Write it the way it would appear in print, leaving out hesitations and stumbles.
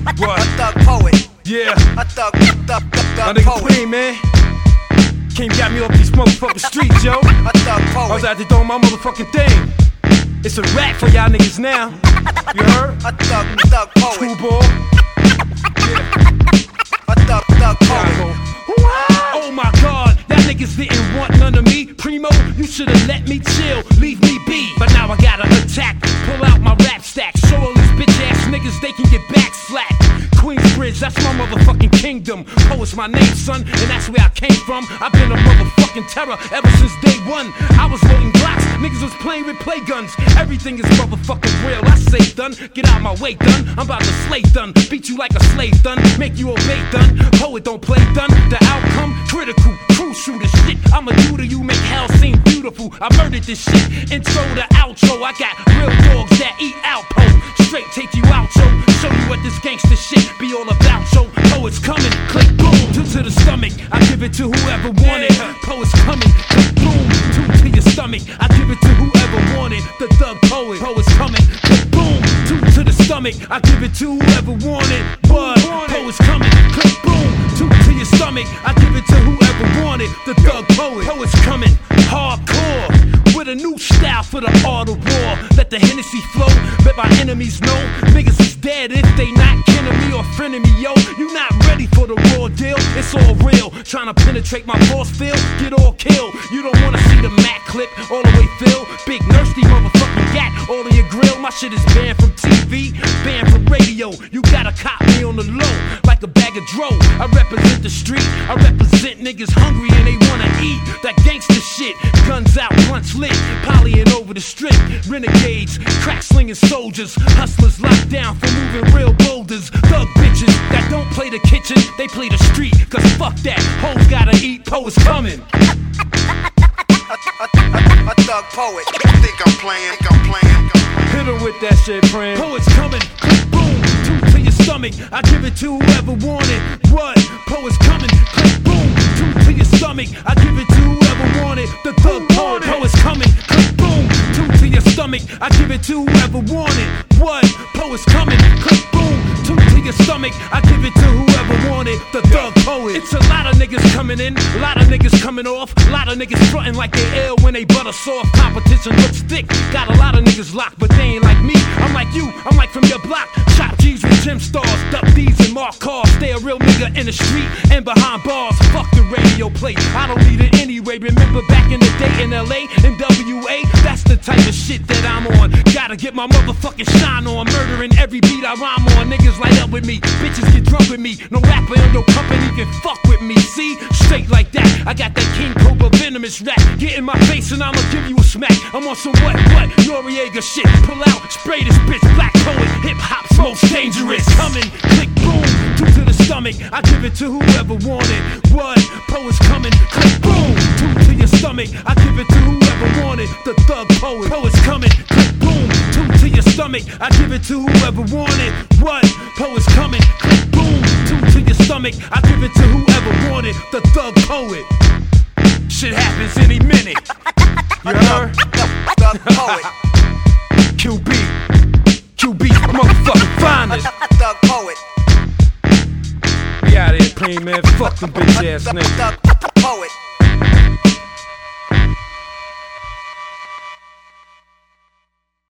What? A thug poet. Yeah. A thug My nigga poet. Queen, man. King got me off these motherfucking streets, yo. A thug I was poet. out there doing my motherfucking thing. It's a rap for y'all niggas now. You heard? A thug poet. Schoolboy. A thug poet. Oh my god, that niggas didn't want none of me. Primo, you should've let me chill, leave me be. But now I gotta attack, pull out my rap stack. Show all these bitch ass niggas they can get back slack. Queensbridge, that's my motherfucking kingdom. Poet's my name, son, and that's where I came from. I've been a motherfucking terror ever since day one. I was loading Glocks, niggas was playing with play guns. Everything is motherfucking real, I say done. Get out my way, done. I'm about to slay done. Beat you like a slave done. Make you obey done. Poet don't play done. The outcome critical. Crucial to shit I'ma do to you, make hell seem beautiful. I murdered this shit. Intro to outro. I got real dogs that eat outpost. Straight take you out, yo. Show you what this gangster shit be all about, yo. Poets coming, click boom, two to the stomach. I give it to whoever wanted. Poets coming, click boom, two to your stomach. I give it to whoever wanted. The thug poet. Poets coming, click boom, two to the stomach. I give it to whoever wanted. But poets coming, click boom, two to your stomach. I give it to whoever wanted. The thug poet. Poets coming, hardcore. With a new style for the art of war. Let the Hennessy flow, let my enemies know niggas is dead if they not killing me or friending me, yo. You not ready for the raw deal, it's all real. Trying to penetrate my force field, get all killed. You don't wanna see the Mac clip all the way filled. Big thirsty motherfucking gat all in your grill. My shit is banned from TV, banned from radio. You gotta cop me on the low, like a bag of dro. I represent the street, I represent niggas hungry and they wanna eat. That gangster shit, guns out, blunts lit, polying over the strip. Renegades, crack slinging soldiers, hustlers locked down for moving real boulders. Thug bitches that don't play the kitchen, they play the street. Cause fuck that, hoes gotta eat, poets coming. A thug poet. Think I'm playing. Hit 'em with that shit, friend. Poets coming, click boom, two to your stomach. I give it to whoever wanted. What? Poets coming, click boom, two to your stomach. I give it to whoever wanted. The thug poet. Poets coming, click boom, two to your stomach. I give it to whoever wanted. What? Poets coming, click boom, two to your stomach. I give it to whoever wanted. The thug poet. It's a lot of niggas coming in, a lot of niggas coming off, a lot of niggas frontin' like they ill when they butter soft. Competition looks thick. Got a lot of niggas locked, but they ain't like me. I'm like you, I'm like from your block. Chop G's with gym stars, duck D's and mark cars. Stay a real nigga in the street and behind bars. Fuck the radio play, I don't need it anyway. Remember back in the day in LA and WA? That's the type of shit that I'm on. Gotta get my motherfucking shine on. Murdering every beat I rhyme on. Niggas light up with me, bitches get drunk with me. No rapper in your company can fuck with me. See, straight like that. I got that King Cobra venomous rap. Get in my face and I'ma give you a smack. I'm on some what? Noriega shit. Pull out, spray this bitch. Black poet, hip hop's most dangerous. Coming, click boom, two to the stomach. I give it to whoever wanted. What? Poets coming, click boom, two to your stomach. I give it to whoever wanted. The thug poet. Poets coming, click boom, two to your stomach. I give it to whoever wanted. What? Poets coming, click boom, two to your stomach. I give it to whoever wanted. The thug poet. Shit happens any minute. You heard? Thug poet. QB, motherfucking finest. Thug poet. We out here, Queen, man. Fuck them bitch ass niggas. Thug